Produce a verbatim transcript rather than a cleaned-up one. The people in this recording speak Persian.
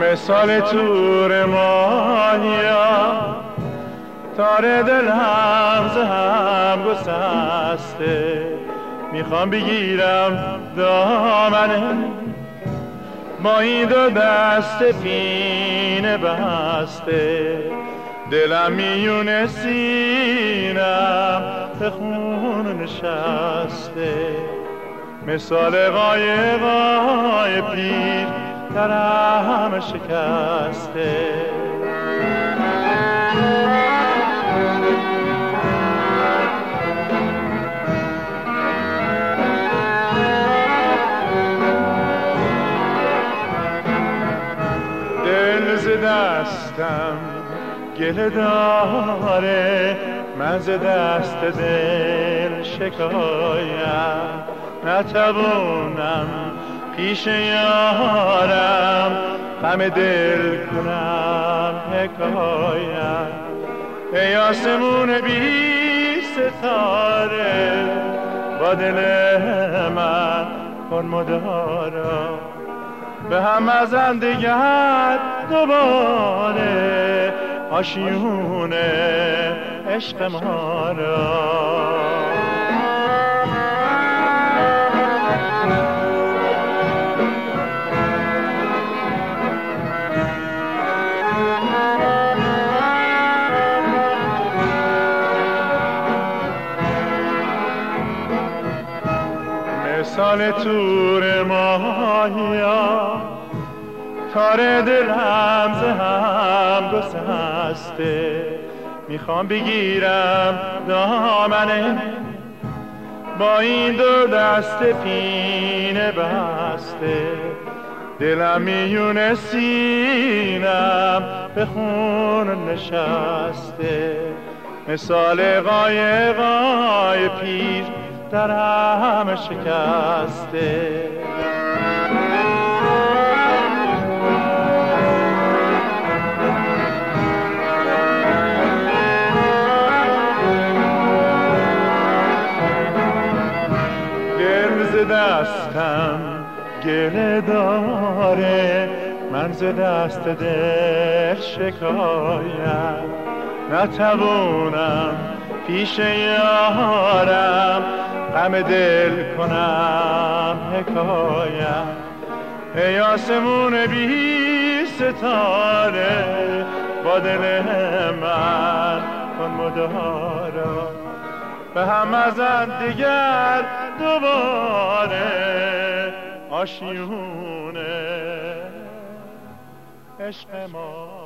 مثال تور ماهیا تار دلم ز هم گسسته، میخوام بگیرم دامنه با این دو دست پینه بسته، دلم میونه سینم به خون نشسته، مثال قایقای پیر درم شکسته. دل ز دستم گله داره، من ز دست دل شکایم، نتوانم پیش یارم غم دل کنم حکایم. ای آسمون بی ستاره با دل من کن مدارا، به هم ازن دیگر دوباره آشیونه عشق ما را. مثال تور ماهیا تار دلم ز هم گسسته، میخوام بگیرم دامنه با این دو دست پینه بسته، دلم میونه سینم به خون نشسته، مثال قایقای پیر درم شکسته. دل ز دستم گله داره، من ز دست دل شکایم، نتوانم پیش یارم غم دل کنم حکایم. ای آسمون بی ستاره با دل من کن مدارا، به هم ازن دیگر دوباره آشیونه عشق ما.